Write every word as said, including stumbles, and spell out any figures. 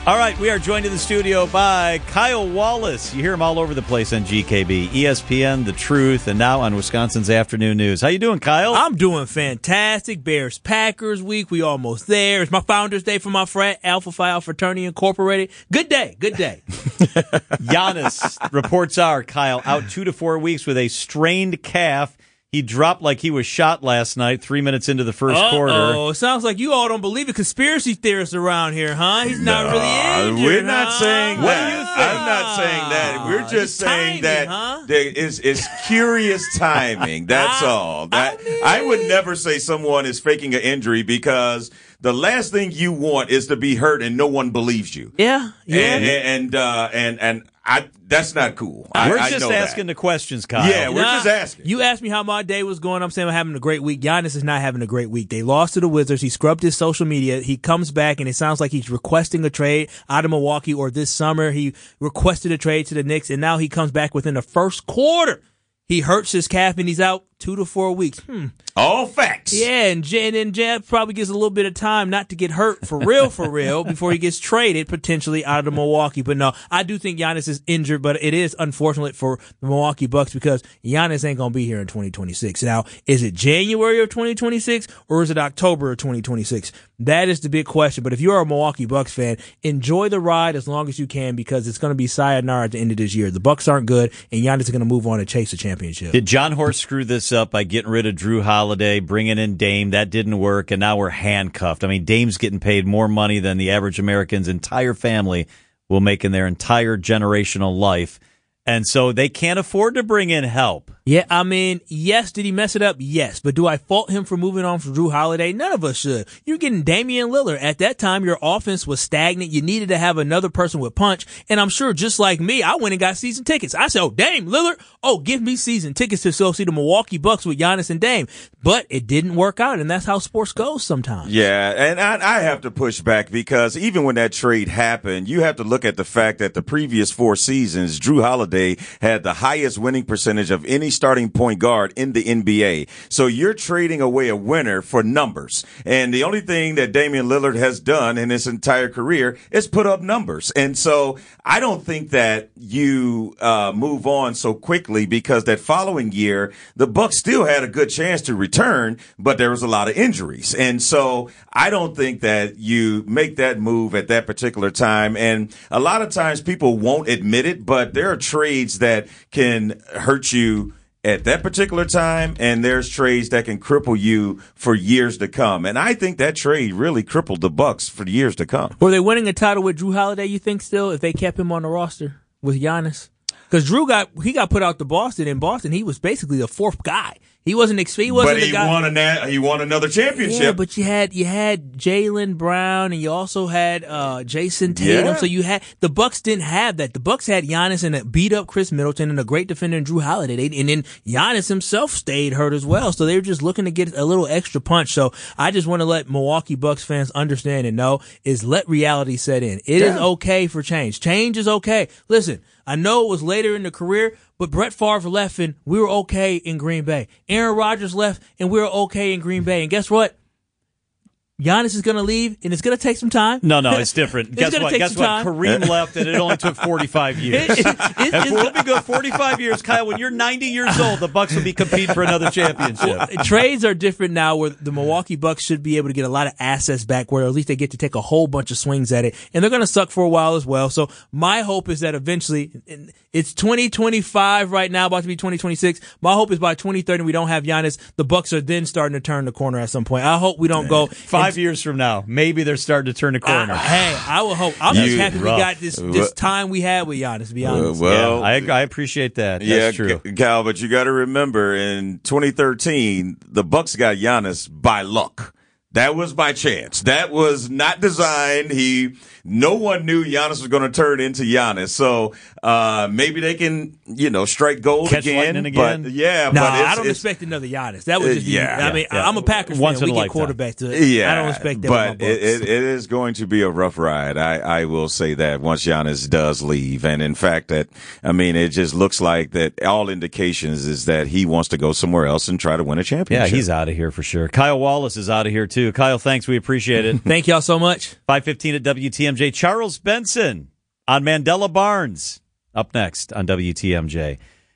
All right, we are joined in the studio by Kyle Wallace. You hear him all over the place on G K B, E S P N, The Truth, and now on Wisconsin's Afternoon News. How you doing, Kyle? I'm doing fantastic. Bears Packers week. We almost there. It's my Founders Day for my frat, Alpha Phi Alpha Fraternity Incorporated. Good day. Good day. Giannis, reports are, Kyle, out two to four weeks with a strained calf. He dropped like he was shot last night, three minutes into the first Uh-oh. quarter. Oh, sounds like you all don't believe in conspiracy theorists around here, huh? He's not No, really injured, We're not huh? saying What that. do you think? I'm not saying that. We're just It's saying timing, that huh? there is it's curious timing. That's I- all. That I mean- I would never say someone is faking an injury because the last thing you want is to be hurt and no one believes you. Yeah, yeah. And and uh, and and I that's not cool. I, We're I just know asking that. the questions, Kyle. Yeah, we're Nah, just asking. You asked me how my day was going. I'm saying I'm having a great week. Giannis is not having a great week. They lost to the Wizards. He scrubbed his social media. He comes back, and it sounds like he's requesting a trade out of Milwaukee, or this summer he requested a trade to the Knicks, and now he comes back within the first quarter. He hurts his calf, and he's out two to four weeks. Hmm. All facts. Yeah, and, J- and then Jab probably gives a little bit of time not to get hurt for real, for real, before he gets traded potentially out of Milwaukee. But no, I do think Giannis is injured, but it is unfortunate for the Milwaukee Bucks because Giannis ain't going to be here in twenty twenty-six. Now, is it January of twenty twenty-six or is it October of twenty twenty-six? That is the big question. But if you're a Milwaukee Bucks fan, enjoy the ride as long as you can because it's going to be sayonara at the end of this year. The Bucks aren't good, and Giannis is going to move on and chase the championship. Did John Horst screw this up by getting rid of Drew Holiday, bringing in Dame? That didn't work, and now we're handcuffed. I mean, Dame's getting paid more money than the average American's entire family will make in their entire generational life, and so they can't afford to bring in help. Yeah, I mean, yes, did he mess it up? Yes. But do I fault him for moving on from Drew Holiday? None of us should. You're getting Damian Lillard. At that time, your offense was stagnant. You needed to have another person with punch. And I'm sure just like me, I went and got season tickets. I said, oh, Dame Lillard. Oh, give me season tickets to go see the Milwaukee Bucks with Giannis and Dame. But it didn't work out, and that's how sports goes sometimes. Yeah, and I, I have to push back because even when that trade happened, you have to look at the fact that the previous four seasons, Drew Holiday had the highest winning percentage of any starting point guard in the N B A. So you're trading away a winner for numbers. And the only thing that Damian Lillard has done in his entire career is put up numbers. And so I don't think that you uh, move on so quickly because that following year, the Bucks still had a good chance to return, but there was a lot of injuries. And so I don't think that you make that move at that particular time. And a lot of times people won't admit it, but there are trades that can hurt you at that particular time, and there's trades that can cripple you for years to come. And I think that trade really crippled the Bucks for years to come. Were they winning a title with Drew Holiday, you think, still, if they kept him on the roster with Giannis? Because Drew got he got put out to Boston. In Boston, he was basically the fourth guy. He wasn't. He wasn't but the he guy. won a na- he won another championship. Yeah, but you had you had Jaylen Brown, and you also had uh, Jason Tatum. Yeah. So you had the Bucks didn't have that. The Bucks had Giannis and a beat up Chris Middleton and a great defender in Drew Holiday. They, and then Giannis himself stayed hurt as well. So they were just looking to get a little extra punch. So I just want to let Milwaukee Bucks fans understand and know is let reality set in. It Yeah. is okay for change. Change is okay. Listen, I know it was later in the career, but Brett Favre left and we were okay in Green Bay. Aaron Rodgers left and we were okay in Green Bay. And guess what? Giannis is going to leave, and it's going to take some time. No, no, it's different. It's Guess gonna what? take Guess some what? time. Kareem left, and it only took forty-five years. It- it- it- and it's we'll be good forty-five years, Kyle. When you're ninety years old, the Bucks will be competing for another championship. Trades are different now where the Milwaukee Bucks should be able to get a lot of assets back where at least they get to take a whole bunch of swings at it. And they're going to suck for a while as well. So my hope is that eventually it's twenty twenty-five right now, about to be twenty twenty-six. My hope is by twenty thirty we don't have Giannis. The Bucks are then starting to turn the corner at some point. I hope we don't go Five and, years from now, maybe they're starting to turn the corner. I, hey, I will hope. I'm just You- happy we rough. got this this time we had with Giannis, to be honest. Well, yeah, I, I appreciate that. That's yeah, true. K- Cal, but you got to remember in twenty thirteen, the Bucks got Giannis by luck. That was by chance. That was not designed. He, no one knew Giannis was going to turn into Giannis. So, uh, maybe they can, you know, strike gold Catch again. lightning again? But yeah, No, but it's, I don't it's, expect another Giannis. That was Uh, just yeah, I mean, yeah. I'm a Packers Once fan. in We a get lifetime. quarterbacks to it. Yeah, I don't expect that. but with my Bucks. it, it, it is going to be a rough ride. I, I will say that once Giannis does leave, and in fact, that I mean, it just looks like that. All indications is that he wants to go somewhere else and try to win a Yeah, championship. he's out of here for sure. Kyle Wallace is out of here too. too. Kyle, thanks. We appreciate it. Thank y'all so much. five fifteen at W T M J. Charles Benson on Mandela Barnes. Up next on W T M J.